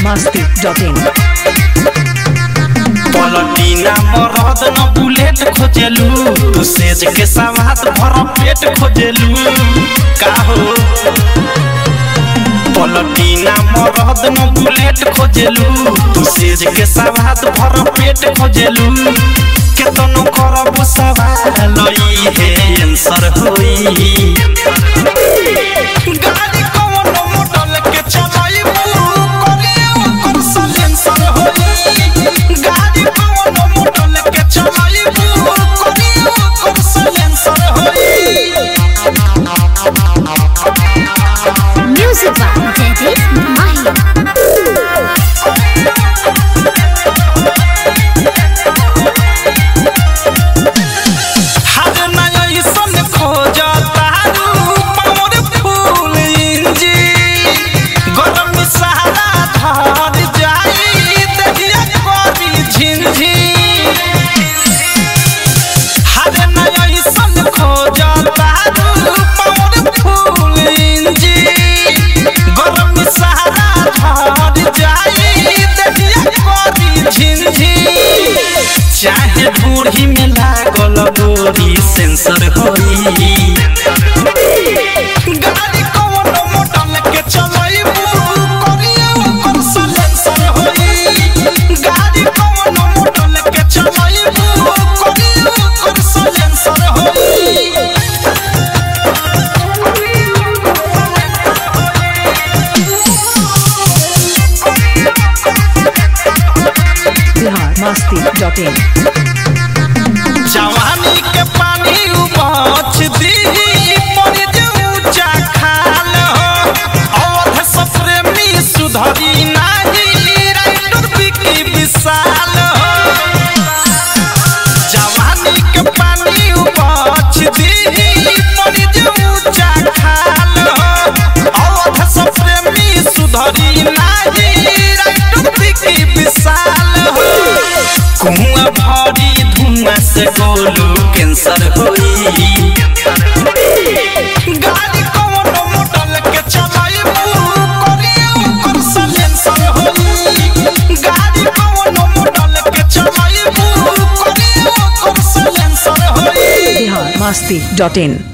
biharmasti.in पलटीना मरद न bullet खोजेलू तू सेज के सवाद भर पेट खोजेलू का हो पलटीना मरद न बुलेट खोजेलू तू सेज के सवाद भर पेट खोजेलू केतनो करब सवाल लई हे आंसर होई गाड़ी कौन मॉडल के चलाइबू करियो कर सलेंसर होई गाड़ी कौन मॉडल के चलाइबू करियो कर सलेंसर होई म्यूजिक बाय जयदीप माही चाहे बूढ़ी में लागल गोरी सेंसर होई गाड़ी कौन मॉडल के चलाइबू करियो कर सलेंसर होई गाड़ी कौन मॉडल के चलाइबू करियो कर सलेंसर होई biharmasti.in जवानी के पानी उबाच दी पर जे ऊंचा खाल हो अवध सप्रेमी सुधरी नाही राइटर बिकी विशाल हो जवानी के पानी उबाच दी पर जे ऊंचा खाल हो अवध सप्रेमी सुधरी नाही राइटर बिकी विशाल हो कुआं भरी धुआं से गोलू कैंसर होई गाड़ी कौन मॉडल के चलाइबू करियो कर सलेंसर होई गाड़ी कौन मॉडल के चलाइबू करियो कर सलेंसर होई biharmasti.in